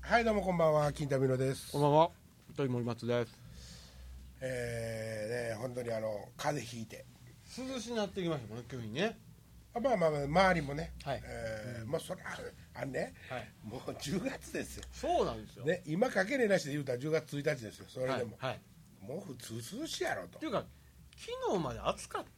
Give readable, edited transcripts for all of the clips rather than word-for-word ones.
はい、どうもこんばんは、金田美乃です。 こんばんは、鳥森松です。 本当に風邪ひいて涼しになってきましたもんね、急にね。 まあ周りもね、 はいもうそれね、 はい、 もう10月ですよ。 そうなんですよ。 ね、今かけねなしで言うたら10月1日ですよ。それでも、 はい、 もう普通涼しいやろと。 っていうか、昨日まで暑かった、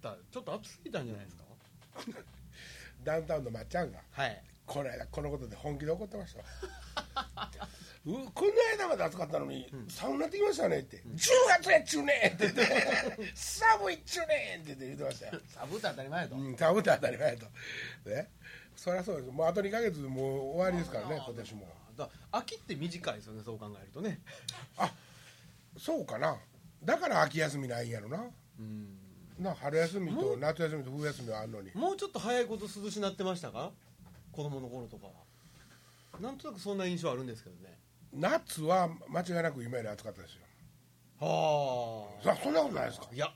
ちょっと暑すぎたんじゃないですか。 ダウンタウンのまっちゃんが、 はい。 この間このことで本気で怒ってましたこの間まで暑かったのに、寒くなってきましたねって、10月やっちゅうねんって言って寒いっちゅうねんって言ってましたよ。 寒いと当たり前と。 寒いと当たり前と、ね、そりゃそうです。もうあと2ヶ月もう終わりですからね、今年も。 秋って短いですよね、そう考えるとね。 あ、そうかな。だから秋休みないんやろな。春休みと夏休みと冬休みはあるのに。 もうちょっと早いこと涼しなってましたか、子供の頃とかは。なんとなくそんな印象あるんですけどね。 夏は間違いなく今より暑かったですよ。 はあ、そんなことないですか。 いや、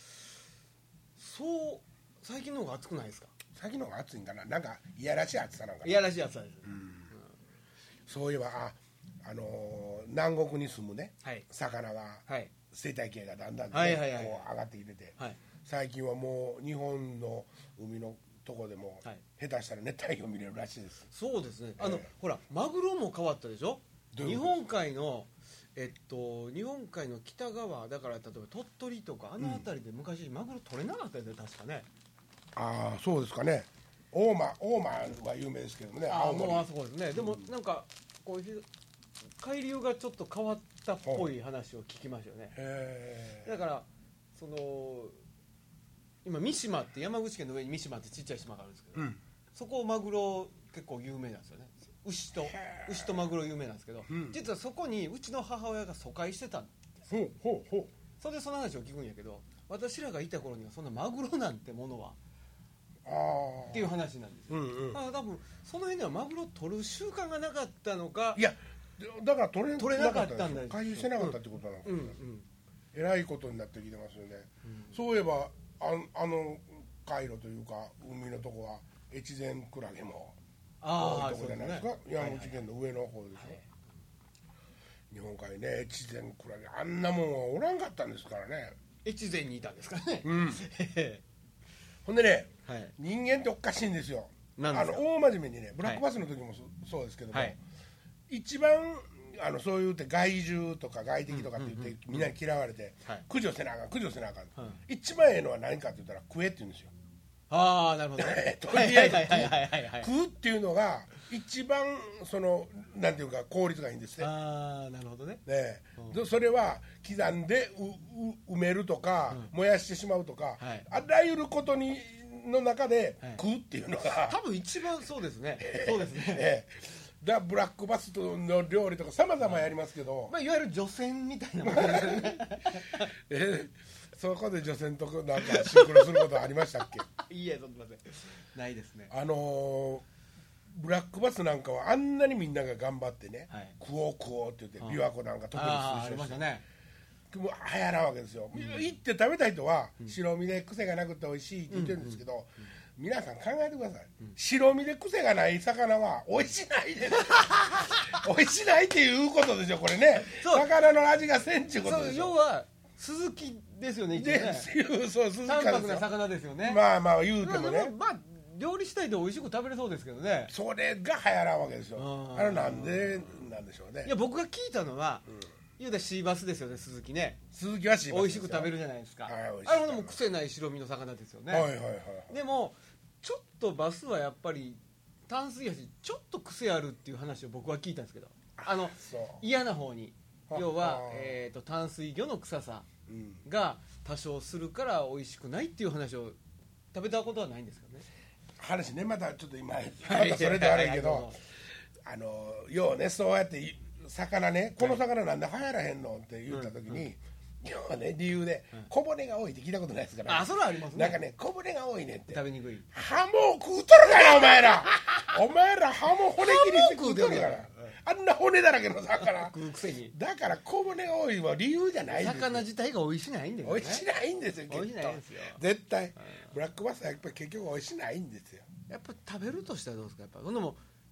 そう最近の方が暑くないですか。 最近の方が暑いんかな。なんかいやらしい暑さなんかな。 いやらしい暑さです。 そういえば南国に住むね、 はい、 魚が、 はい、 生態系がだんだん、ね、 はいはいはい、 こう上がってきてて、 はい、 最近はもう日本の海のとこでも、 はい、 下手したら熱帯魚見れるらしいです。 そうですね。ほらマグロも変わったでしょ。日本海の日本海の北側だから、例えば鳥取とかあの辺りで昔、マグロ取れなかったですね、確かね。 ああ、そうですかね。大間は有名ですけどもね。 もうあそこですね。でもなんかこう海流がちょっと変わったっぽい話を聞きましたよね。だからその今三島って山口県の上に三島ってちっちゃい島があるんですけど、そこマグロ結構有名なんですよね。牛とマグロ有名なんですけど、実はそこにうちの母親が疎開してたんですよ。それでその話を聞くんやけど、私らがいた頃にはそんなマグロなんてものはっていう話なんですよ。だから多分その辺ではマグロ取る習慣がなかったのか。 いやだから取れなかったんだよ。 回収してなかったってことなのかな。えらいことになってきてますよね。そういえば海路というか海のとこは越前クラゲも多いとこじゃないですか。山口県の上の方でしょ。日本海ね、越前クラゲあんなもんはおらんかったんですからね。 越前にいたんですかね。 ほんでね、人間っておかしいんですよ。大真面目にね、ブラックバスの時もそうですけども、一番そう言うて害獣とか外敵とかって言ってみんなに嫌われて駆除せなあかん一番ええのは何かって言ったら食えって言うんですよ。 ああ、なるほどね。 とりあえず食うっていうのが一番なんていうか効率がいいんですね。 ああ、なるほどね。 それは刻んで埋めるとか燃やしてしまうとか、あらゆることの中で食うっていうのが多分一番そうですね。そうですね。 ブラックバスの料理とかさまざまやりますけど、 いわゆる除染みたいなものですよね。 そこで除染となんかシンクロすることありましたっけ？ いいえ、すみません、ないですね。 ブラックバスなんかはあんなにみんなが頑張ってね、食おうって言って琵琶湖なんか特に推奨してもう流行らんわけですよ。行って食べた人は白身で癖がなくて美味しいって言ってるんですけど、皆さん考えてください。白身で癖がない魚は美味しないです。美味しないっていうことでしょ、これね。魚の味がせんちゅうことでしょ。 要はスズキですよね。 そうスズキ淡白な魚ですよね。 まあ言うてもね。 料理したいで美味しく食べれそうですけどね。 それが流行らんわけですよ。あれなんでなんでしょうね。 いや、僕が聞いたのは、言うたらシーバスですよね、スズキね。 スズキはシーバス美味しく食べるじゃないですか。あれほども癖ない白身の魚ですよね。でもちょっとバスはやっぱり淡水やし、ちょっと癖あるっていう話を僕は聞いたんですけど、嫌な方に、要は淡水魚の臭さが多少するから美味しくないっていう話を食べたことはないんですかね。 話ね、またちょっと今またそれで悪いけど、ようね、そうやって魚ね、この魚なんで流行らへんのって言った時に、要はね、理由で小骨が多いって聞いたことないですから。 それはありますね。 なんかね、小骨が多いねって。 食べにくい。 ハモを食うとるからお前ら。お前らハモ骨切りして食うとるから。あんな骨だらけの魚食うくせに。 だから小骨が多いは理由じゃないんですよ。 魚自体が美味しないんですよね。 美味しないんですよ。 美味しないんですよ。 絶対ブラックバスはやっぱり結局美味しないんですよ。 やっぱ食べるとしたらどうですか。やっぱでも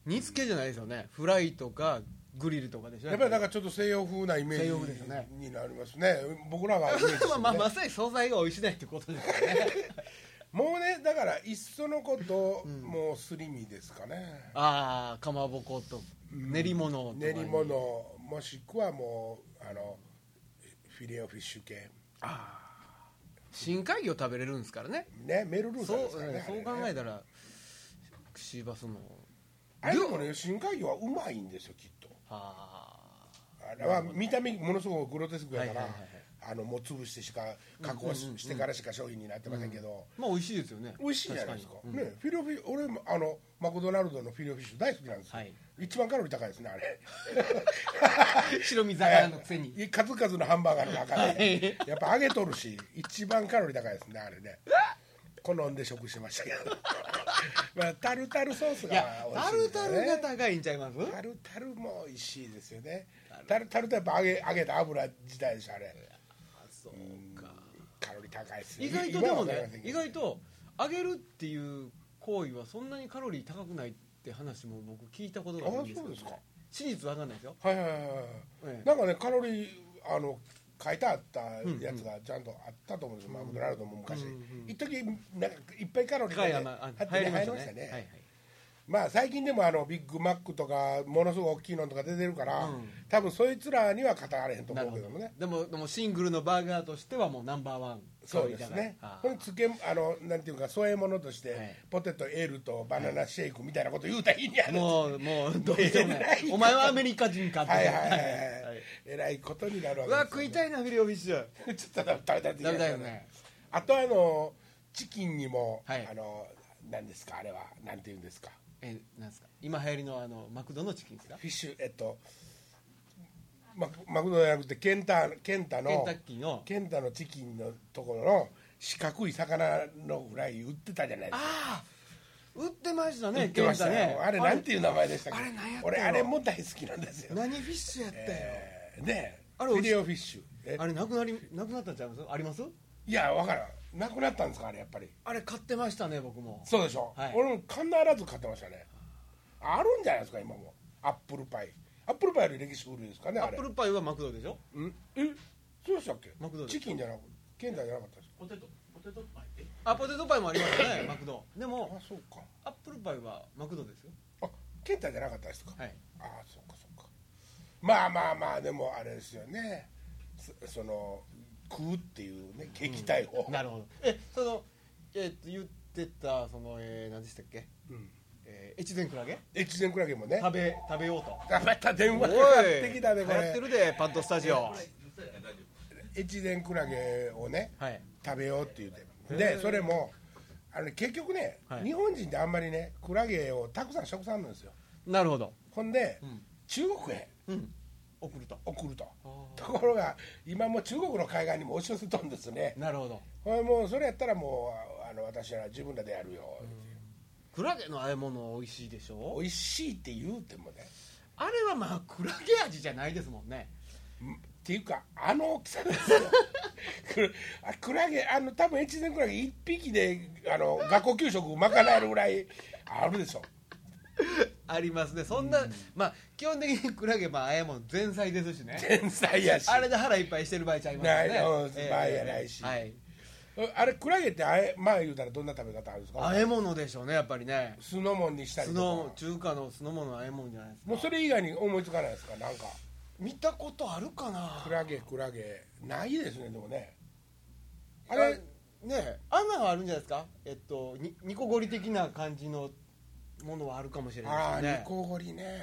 煮付けじゃないですよね。フライとかグリルとかでしょ。 やっぱりなんかちょっと西洋風なイメージになりますね。僕らがイメージしてねまさに素材が美味しないってことですよねもうね、だからいっそのこと、もうすり身ですかね。 ああ、かまぼこと練り物とか、 練り物もしくはもうフィレオフィッシュ系。 ああ、深海魚食べれるんですからね。 ね、メルルーザですからね。 そう考えたらシーバスのあれでもね、深海魚はうまいんですよきっと。あれは見た目ものすごくグロテスクやから、もう潰してしか加工してからしか商品になってませんけど、 まあ美味しいですよね。 美味しいじゃないですかね。フィレオフィ俺もマクドナルドのフィレオフィッシュ大好きなんですよ。一番カロリー高いですねあれ白身魚のくせに数々のハンバーガーの中でやっぱ揚げとるし一番カロリー高いですねあれね。好んで食しましたけどまあタルタルソースが美味しいですね。 タルタルが高いんちゃいます？ タルタルも美味しいですよね。タルタルとやっぱ揚げた油自体でしょあれ。そうか、カロリー高いですよ。 意外とでもね、意外と揚げるっていう行為はそんなにカロリー高くないって話も僕聞いたことがあるんですけど、 そうですか。 史実わかんないですよ。 はいはいはい、なんかねカロリー書いてあったやつがちゃんとあったと思うんですよ。マクドナルドも昔一時なんかいっぱいカロリーが入りましたね。まあ最近でもビッグマックとかものすごい大きいのとか出てるから、多分そいつらには語られへんと思うけどもね。 でもシングルのバーガーとしてはもうナンバーワン。 そうですね。これなんていうか添え物としてポテト L とバナナシェイクみたいなこと言うたらいいんやね。 もうどうしようもないお前はアメリカ人かってえらいことになるわけです。 うわ食いたいなフィレオフィッシュちょっと食べたいって言いましたね。あとチキンにも何ですかあれはなんていうんですか。 なんですか今流行りのマクドのチキンですか？ フィッシュマクドじゃなくてケンタのケンタのチキンのところの四角い魚のフライ売ってたじゃないですか。 ああ売ってましたね。 売ってましたね。あれなんていう名前でしたっけ？ あれ何やったの？ 俺あれも大好きなんですよ。 何フィッシュやったよ。 ねフィレオフィッシュ。 あれなくなったんちゃいます？あります？ いや分からん。なくなったんですかあれやっぱり。 あれ買ってましたね僕も。 そうでしょ。俺も必ず買ってましたね。あるんじゃないですか今も。アップルパイより歴史古いですかねあれ。 アップルパイはマクドでしょ？ そうでしたっけ？ マクドチキンじゃなくケンタじゃなかったですか？ ポテトパイポテトパイもありますねマクド。でもそうか。 アップルパイはマクドですよ。 ケンタじゃなかったですか？ はい。 そうか。まあでもあれですよね。食うっていうね撃退法。 なるほど。言ってた何でしたっけ？越前クラゲもね食べようと。 また電話かかってきたねこれ。 やってるでパッドスタジオ。 越前クラゲをね食べようって言って。でそれも結局ね日本人ってあんまりねクラゲをたくさん食さんのですよ。 なるほど。 ほんで中国へ送るとところが今もう中国の海岸にも押し寄せとんですね。 なるほど。 もうそれやったらもう私は自分らでやるよ。 クラゲの和え物美味しいでしょ？ 美味しいって言うてもねあれはまあクラゲ味じゃないですもんね。 っていうか大きさですよクラゲ多分越前クラゲ1匹で学校給食賄えるぐらいあるでしょありますね。そんな、まあ基本的にクラゲあえも前菜ですしね。 前菜やしあれで腹いっぱいしてる場合ちゃいますよね。 場合やないし、あれクラゲって言うたらどんな食べ方あるんですか？ あえ物でしょうねやっぱりね。 酢の物にしたりとか中華の酢の物あえ物じゃないですか。 もうそれ以外に思いつかないですか？なんか見たことあるかな。 クラゲないですね。でもねあれね穴があるんじゃないですか。ニコゴリ的な感じのものはあるかもしれないですね。 ニコゴリね。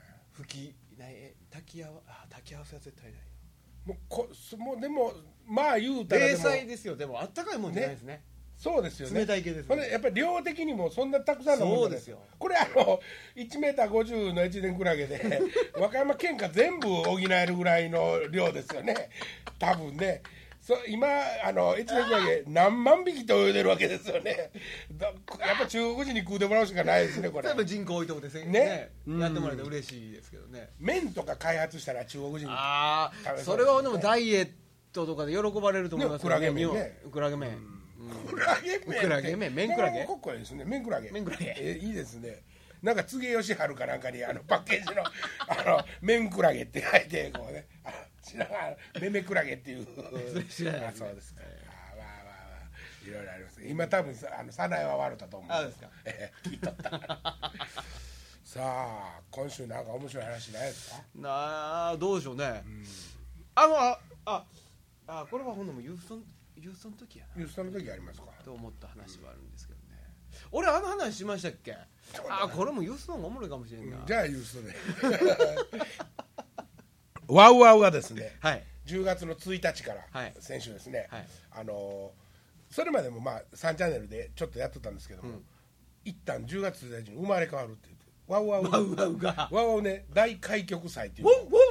炊き合わせは絶対ないもうでも言うたら冷菜ですよ。でもあったかいもんじゃないですね。 そうですよね。 冷たい系ですね。 やっぱり量的にもそんなたくさんのものそうですよ。 これ1m50の越前クラゲで和歌山県下全部補えるぐらいの量ですよね多分ね。今越前クラゲ何万匹と泳いでるわけですよねやっぱ中国人に食うてもらうしかないですねこれ。 例えば人口多いとこでねやってもらえたら嬉しいですけどね。 麺とか開発したら中国人に食べそれはでもダイエットとかで喜ばれると思いますけどね。 クラゲ麺麺クラゲ麺クラゲかっこいいですね。麺クラゲいいですね。 なんか柘植義治かなんかにパッケージのメンクラゲって書いてこうね知らないメメクラゲっていう知らない。 そうですか。まあいろいろあります。今多分早苗は悪かったと思う。 あですか。 聞いとったさあ今週なんか面白い話ないですか。 どうでしょうね、これはほんのもユーストの時やな。 ユーストの時ありますかと思った話はあるんですけどね、俺話しましたっけ。これもユーストの方がおもろいかもしれんな、 じゃあユーストでワウワウがですね、 はい、 10月の1日から、 はい、 先週ですね、 はい、 それまでも3チャンネルでちょっとやってたんですけども、一旦10月1日に生まれ変わるって言ってワウワウね大開局祭っていう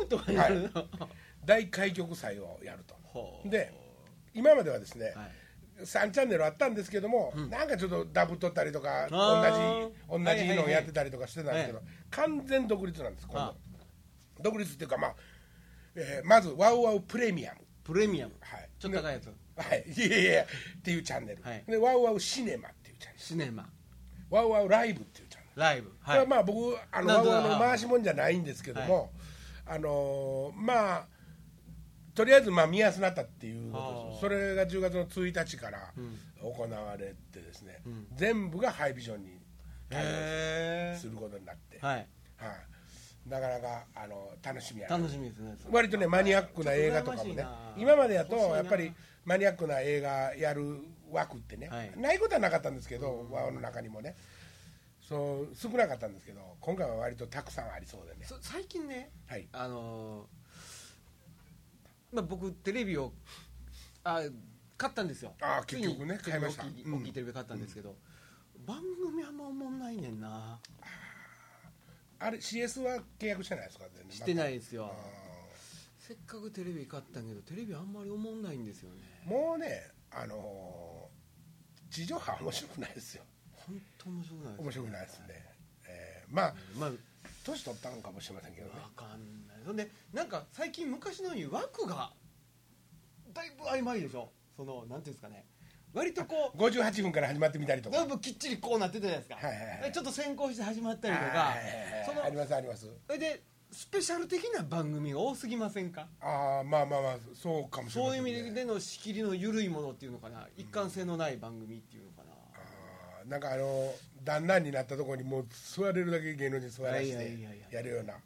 大開局祭をやると。で今まではですね、3チャンネルあったんですけども、なんかちょっとダブ取ったりとか同じのをやってたりとかしてたんですけど、完全独立なんです。今度独立っていうかまずワウワウプレミアム、 ちょっと高いやつ、 っていうチャンネル、でワウワウシネマっていうチャンネル、ワウワウライブっていうチャンネル、これは僕ワウワウの回しもんじゃないんですけども、とりあえず見やすなったっていうことです。それが10月の1日から行われてですね、全部がハイビジョンに対応することになって、なかなか楽しみですね。割とねマニアックな映画とかもね、今までやとやっぱりマニアックな映画やる枠ってね、ないことはなかったんですけど、ワウの中にもねそう少なかったんですけど、今回は割とたくさんありそうでね。 最近ね、僕テレビを買ったんですよ。 結局ね買いました。 大きいテレビ買ったんですけど、番組あんま思んないねんな。 あれ CS は契約してないですか。 してないですよ。せっかくテレビ買ったけどテレビあんまり思んないんですよね。 もうね地上波面白くないですよ。 本当面白くないですね。 年取ったのかもしれませんけどね。 分かんない。そんでなんか最近昔のように枠がだいぶ曖昧でしょ。なんていうんですかね、割とこう 58分から始まってみたりとか、 だいぶきっちりこうなってたじゃないですか、ちょっと先行して始まったりとか、 ありますあります。 それでスペシャル的な番組が多すぎませんか。 そうかもしれませんね。 そういう意味での仕切りの緩いものっていうのかな、一貫性のない番組っていうのかな。 なんか旦那になったところにもう座れるだけ芸能人座らせてやるような、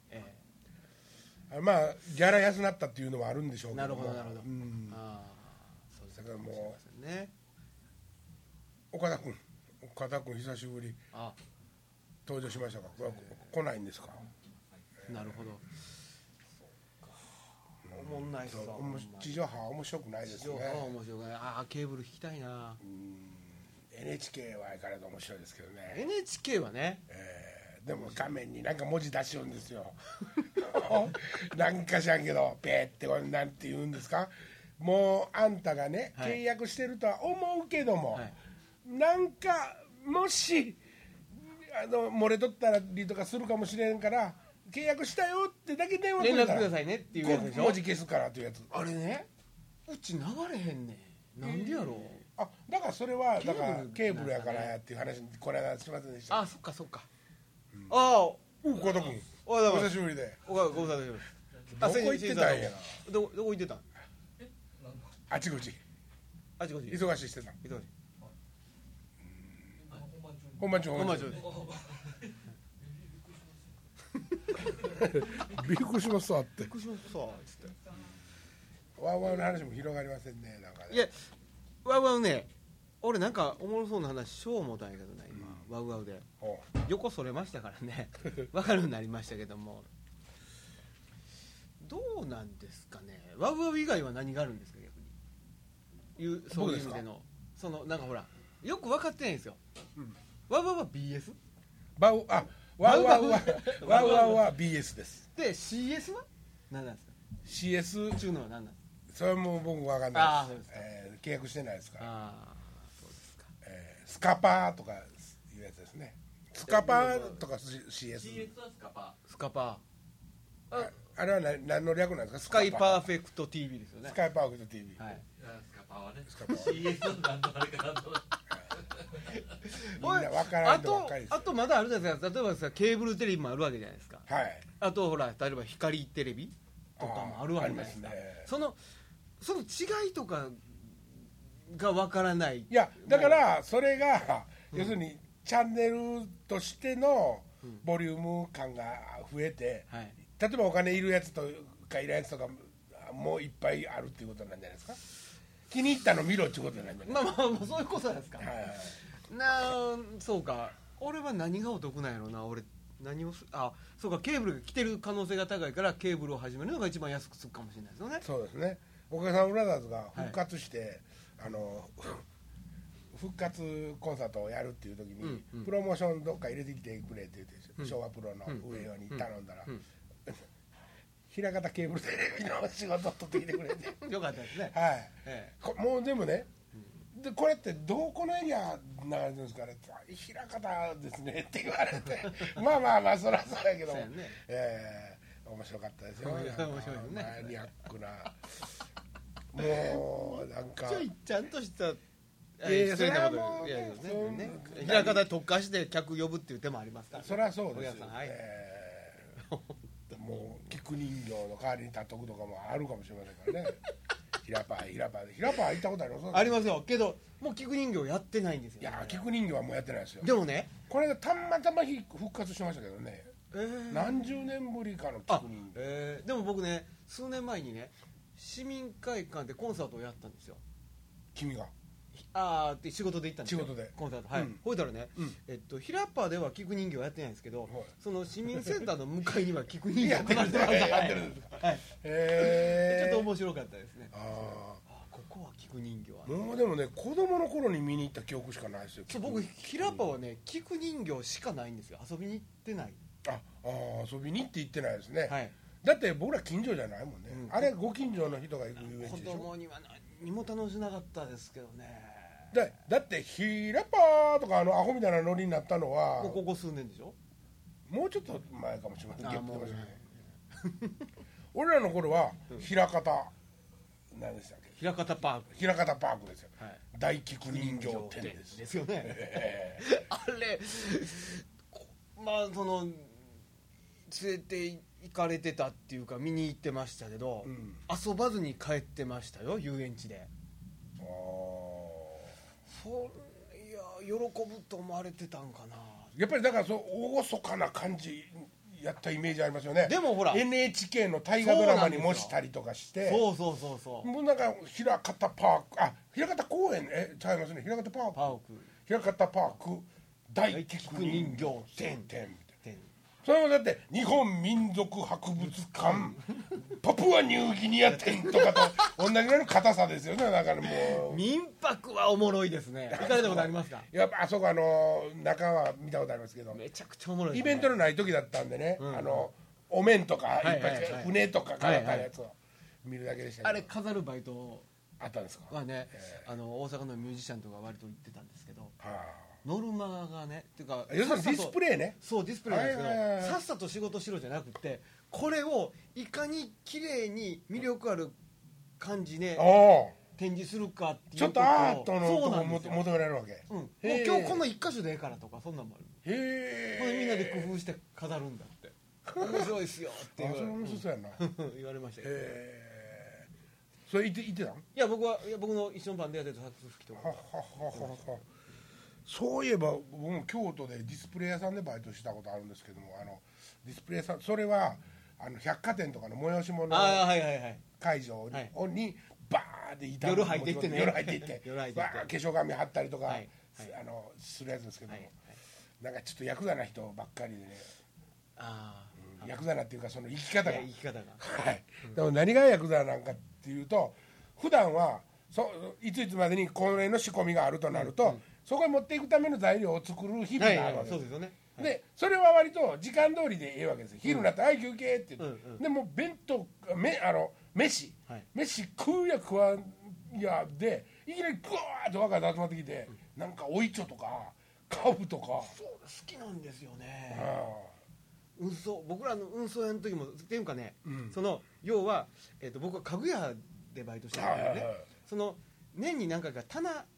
ギャラ安なったっていうのはあるんでしょうけども。 なるほど。 だからもうね、岡田君久しぶり登場しましたか。来ないんですか。 なるほど。おもんないっすわ。 地上波は面白くないですね。 地上波は面白くない。ケーブル引きたいな。 NHK は相変わらず面白いですけどね。 NHK はね、 でも画面になんか文字出しようんですよなんか知らんけどペーってこれなんて言うんですか。もうあんたがね、契約してるとは思うけども、なんかもし漏れとったりとかするかもしれんから契約したよってだけ電話連絡くださいねっていうやつでしょ。 文字消すからっていうやつ。 あれね、うち流れへんねん。なんでやろう。 だからそれはだからケーブルやからやっていう話これはしませんでした。 そっか。 岡田君お久しぶりで。 ご無沙汰してます。どこ行ってたんや。 どこ行ってたん。 あちこち忙しいしてた。本番中びっくりしますわって。ワウワウの話も広がりませんね。なんかね。 いやワウワウね、俺なんかおもろそうな話しよう思ったんやけどね、今、ワウワウで横それましたからね分かるようになりましたけども、どうなんですかね。ワウワウ以外は何があるんですか、逆に。そういう意味でのなんかほらよく分かってないんですよ。ワウワウは BS？ ワウワウは BS です。 で CS は何なんですか。 CS 中のは何なんですか。 それはもう僕分かんないです。契約してないですから。 そうですか。 スカパーとかいうやつですね。スカパーとか CS。 CS はスカパー。 あれは何の略なんですか。 スカイパーフェクト TV ですよね。 スカイパーフェクト TV。 スカパーはね。CS の何のあれかなと。 みんな分からんとばっかりです。 あとまだあるじゃないですか。例えばさ、ケーブルテレビもあるわけじゃないですか。 はい。 あとほら、例えば光テレビとかもあるわけじゃないですか。その違いとかが分からない。 いやだからそれが、要するにチャンネルとしてのボリューム感が増えて、例えばお金いるやつとかいらんやつとかもういっぱいあるっていうことなんじゃないですか。気に入ったの見ろっていうことなんじゃないですか。 まあそういうことなんですか。そうか。俺は何がお得なんやろうな。俺何をそうか、ケーブルが来てる可能性が高いからケーブルを始めるのが一番安くつくかもしれないですよね。 そうですね。おかげさんブラザーズが復活して、復活コンサートをやるっていう時に、プロモーションどっか入れてきてくれって言って、昭和プロの上野に頼んだら、枚方ケーブルテレビの仕事取ってきてくれてよかったですね。 はい、もうでもね、でこれってどこのエリア流れてるんですかね。枚方ですねって言われてまあそりゃそうやけども、面白かったですよ。面白いですね。マニアックなもうなんかちゃんとしたそれはもうね、枚方特化して客呼ぶっていう手もありますから。 そりゃそうですよ。もう菊人形の代わりに立っとくとかもあるかもしれませんからね。ひらパー行ったことあります？ ありますよ。けどもう菊人形やってないんですよ。 いや菊人形はもうやってないですよ。 でもね、 これがたまたま復活しましたけどね。何十年ぶりかの菊人形。 でも僕ね、数年前にね、市民会館でコンサートをやったんですよ。 君が？ って仕事で行ったんですよ。 仕事でコンサート。ほいたらね、ひらっぱでは菊人形やってないんですけど、その市民センターの向かいには菊人形やってるんですか。ちょっと面白かったですね。ここは菊人形は。 もうでもね、子供の頃に見に行った記憶しかないですよ。 僕ひらっぱはね、菊人形しかないんですよ。遊びに行ってない。 遊びに行って行ってないですね。だって僕ら近所じゃないもんね。あれご近所の人が行く遊園地でしょ。 子供には何も楽しなかったですけどね。 だってひらぱーとかアホみたいなノリになったのはここ数年でしょ。もうちょっと前かもしれません。俺らの頃は枚方何でしたっけ。 枚方パーク。 枚方パークですよ。大菊人形店ですよね。あれその連れて行かれてたっていうか見に行ってましたけど、遊ばずに帰ってましたよ、遊園地で。いや喜ぶと思われてたんかな。 やっぱりだから厳かな感じやったイメージありますよね。 でもほら NHK の大河ドラマに模したりとかして、 そうもうなんか枚方パーク、枚方公園ちゃいますね。枚方パーク、枚方パーク大菊人形店。それもだって日本民族博物館パプアニューギニア店とかと同じぐらいの硬さですよね。だからもう民泊はおもろいですね。行かれたことありますか？ やっぱあそこ中は見たことありますけど、 めちゃくちゃおもろいですね。イベントのない時だったんでね、お面とかいっぱい船とかからたやつを見るだけでしたけど、 あれ飾るバイトあったんですか？ はね、大阪のミュージシャンとか割と行ってたんですけど、ノルマがね、っていうか要するにディスプレイね。 そうディスプレイなんですけど、さっさと仕事しろじゃなくて、これをいかに綺麗に魅力ある感じで展示するかっていうちょっとアートのとこ求められるわけ。 もう今日この一箇所でええからとか、そんなんもある。これみんなで工夫して飾るんだって。面白いっすよって言われましたけど。 それ言ってたん？ いや僕の一緒のバンドやってたサックス吹きとか。 そういえば僕も京都でディスプレイ屋さんでバイトしたことあるんですけども、ディスプレイ屋さん、それは百貨店とかの催し物会場にバーって夜入っていってね、 化粧紙貼ったりとかするやつですけども、なんかちょっとヤクザな人ばっかりでね、ヤクザなっていうかその生き方が、でも何がヤクザなんかっていうと、普段はいついつまでにこれの仕込みがあるとなると、そこに持っていくための材料を作る日々があるわけです。でそれは割と時間通りでええわけですよ。昼になって「はい休憩」って言って、でも弁当飯食うや食わんやでいきなりグワーッと若い集まってきて、なんかおいちょとかカブとか好きなんですよね。僕らの運送屋の時もっていうかね、その要は僕は家具屋でバイトしてたんですよね。その年に何回か棚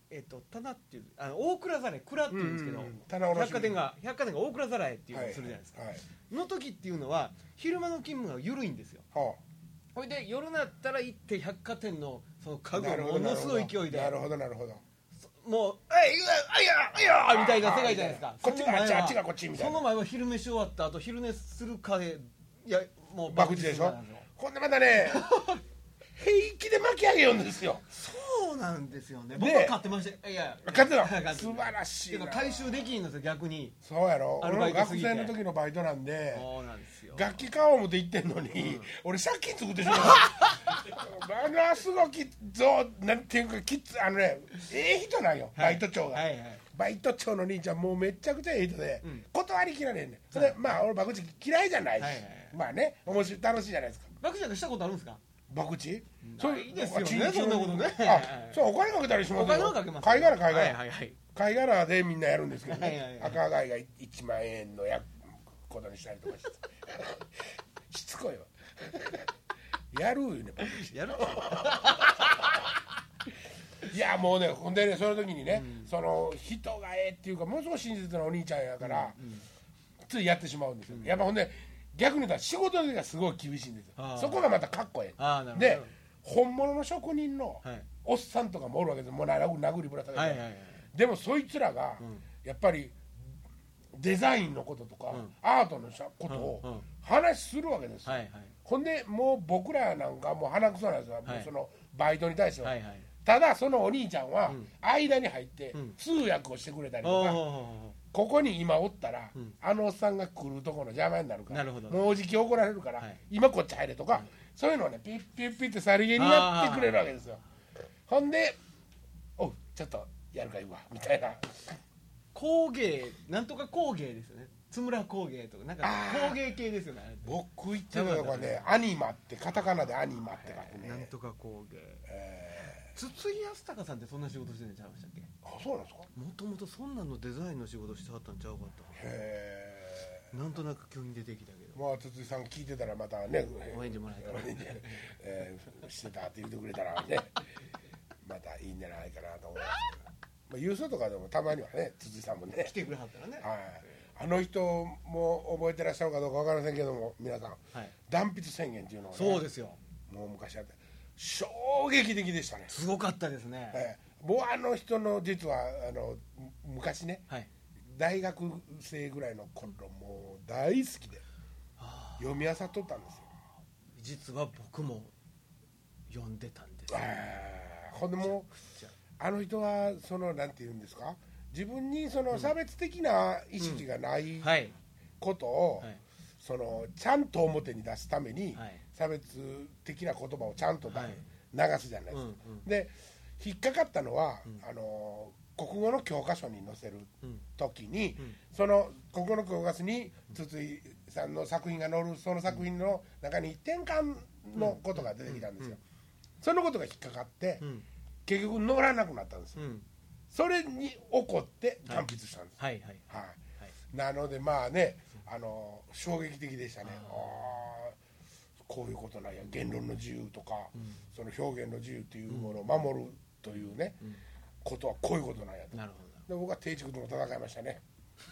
棚っていう大蔵皿蔵っていうんですけど、百貨店が大蔵皿っていうのをするじゃないですか、の時っていうのは昼間の勤務が緩いんですよ。ほいで夜になったら行って百貨店のその家具をものすごい勢いで、 なるほどなるほど、 もういやみたいな世界じゃないですか。 こっちがあっちがこっちみたいな。 その前は昼飯終わった後昼寝するかで、いやもう博打でしょ。ほんでまたね平気で巻き上げようんですよ。 そうなんですよね。僕は買ってました。いや買ってた。素晴らしいな。 回収できんのですよ逆に。 そうやろ。俺学生の時のバイトなんで。 そうなんですよ。 楽器買おう思って行ってんのに、俺借金作ってしまう。ものすごくなんていうか人なんよ、バイト長が。バイト長の兄ちゃんもうめちゃくちゃ人で断りきられんねん。それまあ俺博打嫌いじゃないし、まあね面白い楽しいじゃないですか。 博打なんかしたことあるんですか？ 博打？ そういいですよね、そんなことね。 そうお金かけたりしますよ。 お金はかけます。 貝殻でみんなやるんですけどね。赤貝が1万円のことにしたりとかしてしつこいわ。やるよね。 やる。 いやもうね、ほんでね、その時にね、その人がっていうかものすごい親切なお兄ちゃんやから、ついやってしまうんですよ。やっぱほんで逆に言ったら仕事の時がすごい厳しいんですよ。そこがまたかっこええ。で本物の職人のおっさんとかもおるわけですよ。もう殴りぶら下げて、でもそいつらがやっぱりデザインのこととか、アートのことを話するわけですよ。ほんでもう僕らなんかもう鼻くそなんですよ、もうそのバイトに対しては。ただそのお兄ちゃんは間に入って通訳をしてくれたりとか、ここに今おったらあのおっさんが来るところの邪魔になるから、もうじき怒られるから今こっち入れとか、そういうのをねピッピッピッってさりげにやってくれるわけですよ。ほんでおうちょっとやるかいわみたいな。 工芸なんとか工芸ですよね。津村工芸とかなんか工芸系ですよね。 僕言ってるのがね、アニマってカタカナでアニマって書くね。 なんとか工芸。筒井康隆さんってそんな仕事してんちゃいましたっけ？ あ、そうなんですか。 もともとそんなのデザインの仕事してはったんちゃうかった。へえ。なんとなく急に出てきたけど。 まあ筒井さん聞いてたらまたね、 お返事もらえたらしてたって言ってくれたらね、またいいんじゃないかなと思いますけど。郵送とかでもたまにはね、筒井さんもね来てくれはったらね。 はい。あの人も覚えてらっしゃるかどうかわかりませんけども、皆さん、断筆宣言っていうのをね、 そうですよ。 もう昔あって衝撃的でしたね。 すごかったですね。 もうあの人の実は昔ね、大学生ぐらいの頃もう大好きで読み漁っとったんですよ。 実は僕も読んでたんですよ。 ほんでもあの人はそのなんて言うんですか、自分にその差別的な意識がないことをそのちゃんと表に出すために差別的な言葉をちゃんと流すじゃないですか。で引っかかったのは国語の教科書に載せる時にその国語の教科書に筒井さんの作品が載るその作品の中に転換のことが出てきたんですよ。そのことが引っかかって結局載らなくなったんですよ。それに怒って断筆したんです。なのでまあね、衝撃的でしたね。こういうことなんや、言論の自由とか、その表現の自由というものを守るというね、ことはこういうことなんやと。で僕は定畜とも戦いましたね。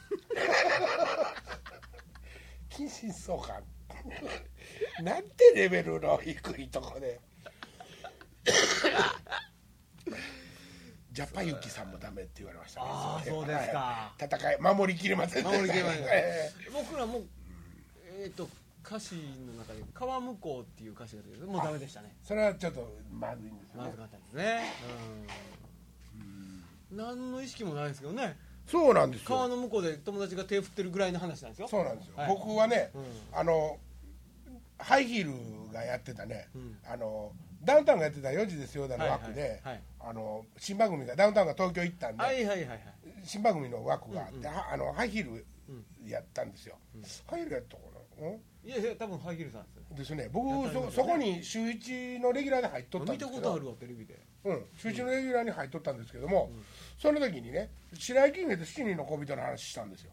近親相関なんてレベルの低いとこでジャパユキさんもダメって言われましたね。 そうですか。 戦い守りきれませんでした。 僕らも歌詞の中で川向こうっていう歌詞が出てる。もうダメでしたね。 それはちょっとまずいんですよね。 まずかったですね。何の意識もないですけどね。 そうなんですよ。 川の向こうで友達が手振ってるぐらいの話なんですよ。 そうなんですよ。僕はね、ハイヒールがやってたね、ダウンタウンがやってた4時ですよだの枠で、新番組がダウンタウンが東京行ったんで、新番組の枠があって、ハイヒールやったんですよ。ハイヒールやったかな。 いやいや多分ハイヒールさんですね。僕そこに週1のレギュラーで入っとったんですけど、 見たことあるわテレビで。 週1のレギュラーに入っとったんですけども、その時にね白雪姫と7人の小人の話したんですよ。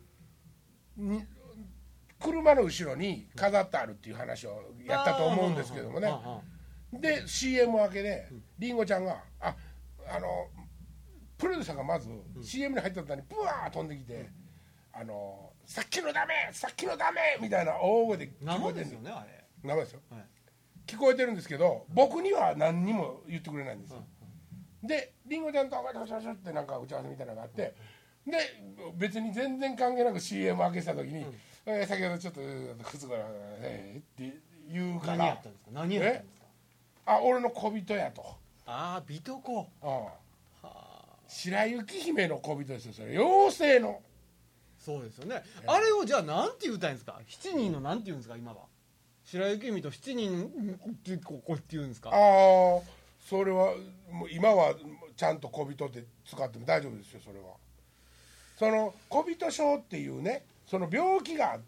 車の後ろに飾ってあるっていう話をやったと思うんですけどもね。で CM 明けでりんごちゃんがプロデューサーがまず CM に入った途端にブワー飛んできて、さっきのダメみたいな大声で聞こえてるんですよね。あれ生ですよ、聞こえてるんですけど、僕には何にも言ってくれないんですよ。でりんごちゃんとってなんか打ち合わせみたいなのがあって、で別に全然関係なく CM 開けした時に、先ほどちょっと靴がって言うから、 何やったんですか？何やったんですか？ 俺の小人やと。 美と子。 白雪姫の小人ですよ、それ。妖精の。 そうですよね。あれをじゃあなんて言うたんですか？7人のなんて言うんですか今は。白雪姫と7人ってこうって言うんですか？ それはもう今はちゃんと小人って使っても大丈夫ですよ。それはその小人症っていうね、その病気があって、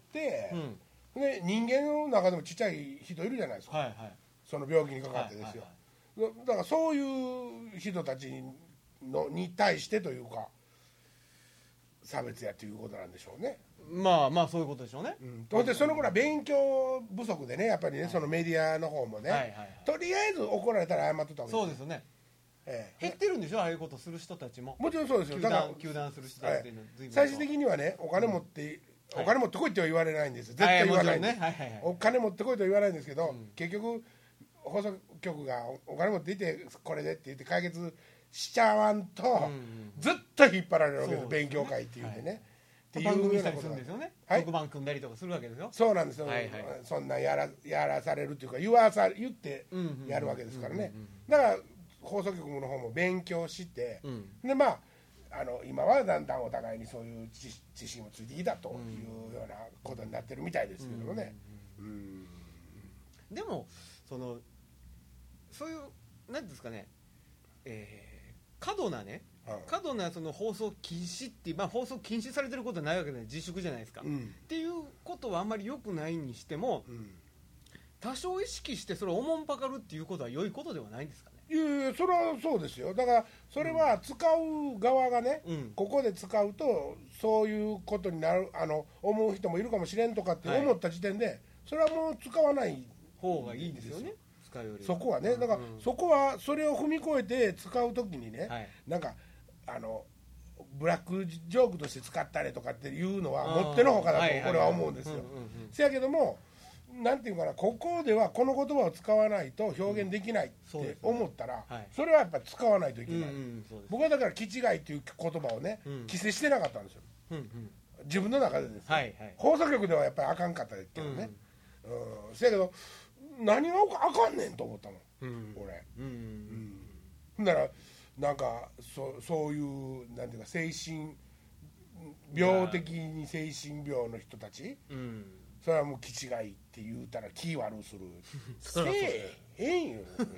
で人間の中でもちっちゃい人いるじゃないですか、その病気にかかってですよ、だからそういう人たちに対してというか差別やということなんでしょうね。 まあそういうことでしょうね。 でその頃は勉強不足でね、やっぱりね、そのメディアの方もね、とりあえず怒られたら謝っとったわけですよ。 そうですよね。減ってるんでしょ、ああいうことする人たちも。 もちろんそうですよ。だから糾弾する人たちっていうのは最終的にはね、お金持ってこいとは言われないんですよ。絶対言わないんです。お金持ってこいとは言わないんですけど、結局放送局がお金持っていてこれでって言って解決しちゃわんと、ずっと引っ張られるわけです。勉強会っていうんでね。 番組したりするんですよね。特番組んだりとかするわけですよ。 そうなんですよ。そんなやらされるっていうか言ってやるわけですからね。だから放送局の方も勉強して、で今はだんだんお互いにそういう知識もついてきたというようなことになってるみたいですけどもね。 でもそういう何ていうんですかね、過度なその放送禁止って、放送禁止されてることはないわけで自粛じゃないですか、っていうことはあんまり良くないにしても、多少意識してそれをおもんぱかるっていうことは良いことではないんですかね。 いやそれはそうですよ。だからそれは使う側がね、ここで使うとそういうことになる思う人もいるかもしれんとかって思った時点で、それはもう使わない方がいいですよね。使うよりそこはね。だからそこはそれを踏み越えて使うときにね、なんかブラックジョークとして使ったりとかっていうのはもってのほかだと俺は思うんですよ。せやけどもなんていうかな、ここではこの言葉を使わないと表現できないって思ったら、それはやっぱり使わないといけない。僕はだから「気違い」っていう言葉をね規制してなかったんですよ、自分の中でですよ。放送局ではやっぱりあかんかったですけどね。せやけど何があかんねんと思ったもん、俺。ほんならなんかそういうなんていうか精神病的に精神病の人たち、それはもう気違いって言うたら気悪するせえへんよ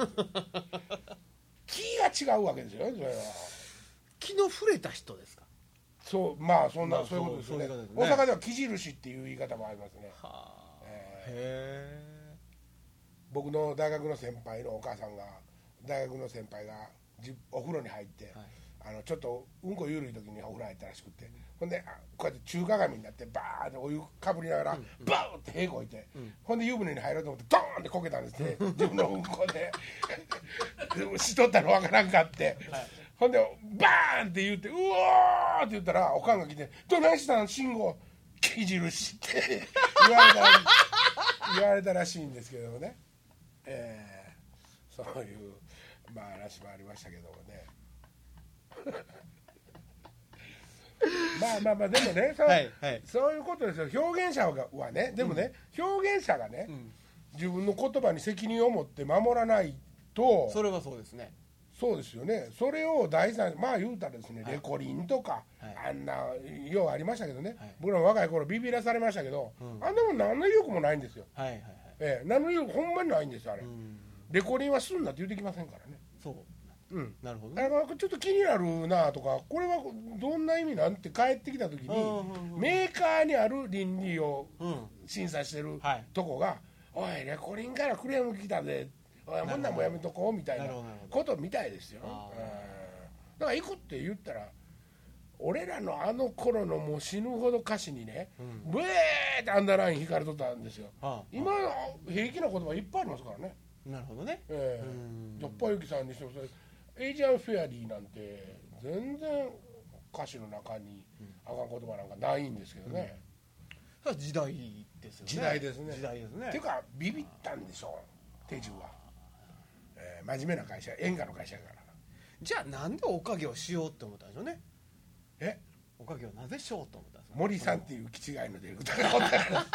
気が違うわけですよ。それは気の触れた人ですか。 そう、そういうことですよね。大阪では木印っていう言い方もありますね。僕の大学の先輩のお母さんが、大学の先輩がお風呂に入って、ちょっとうんこゆるい時にお風呂入ったらしくて、ほんでこうやって中かがみになってバーってお湯かぶりながらバーって屁こいて、ほんで湯船に入ろうと思ってドーンってこけたんですね、自分のうんこでしとったのわからんかって、ほんでバーンって言ってうわーって言ったらおかんが来て「どないしたん信号木印」って言われたらしいんですけどもね。そういう話もありましたけどもねでもね、そういうことですよ。表現者はね、でもね、表現者がね、自分の言葉に責任を持って守らないと。 それはそうですね。 そうですよね。それを第三言うたらですね、レコリンとかあんなようありましたけどね、僕らも若い頃ビビらされましたけど、あんなもん何の威力もないんですよ。何の威力ほんまにないんですよ。あれレコリンはすんなって言ってきませんからね。 なるほどね。 ちょっと気になるなとか、これはどんな意味なんて帰ってきた時に、メーカーにある倫理を審査してるとこが「おいレコリンからクレーム来たで、おいこんなんもやめとこう」みたいなことみたいですよ。だから行くって言ったら、俺らのあの頃のもう死ぬほど歌詞にね、ブエーってアンダーライン引かれとったんですよ。今平気な言葉いっぱいありますからね。 なるほどね。 じゃっぱゆきさんにしてもエイジアンフェアリーなんて全然歌詞の中にあかん言葉なんかないんですけどね、 時代ですよね。 時代ですね。 時代ですね。 っていうかビビったんでしょう、手順は。真面目な会社、演歌の会社やから。 じゃあなんでおかげをしようって思ったんでしょうね。おかげをなぜしようと思ったんですか。 森さんっていう気違いのディレクターがおったから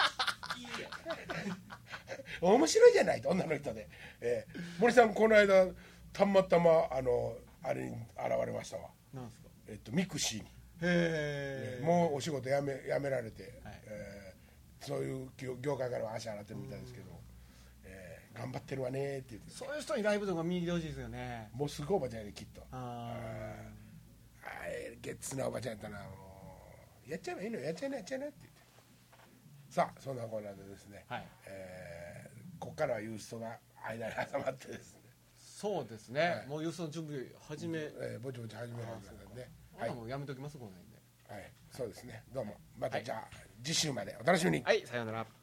面白いじゃないと、女の人で、森さんこの間たまたまあれに現れましたわ。 なんですか。 ミクシーに。 へえ。 もうお仕事辞められて、そういう業界からは足洗ってるみたいですけど、頑張ってるわねって言って。 そういう人にライブとか見に来てほしいですよね。 もうすごいおばちゃんやね、きっと。ゲッツなおばちゃんやったな。もうやっちゃえばいいのよ、やっちゃいなって言って。さあそんなコーナーでですね、ここからはユーストが間に挟まってですね。 そうですね、もうユーストの準備始め、 ぼちぼち始められますので、 もうやめときます、この辺で。 そうですね、どうもまたじゃあ次週までお楽しみに。 はい、さようなら。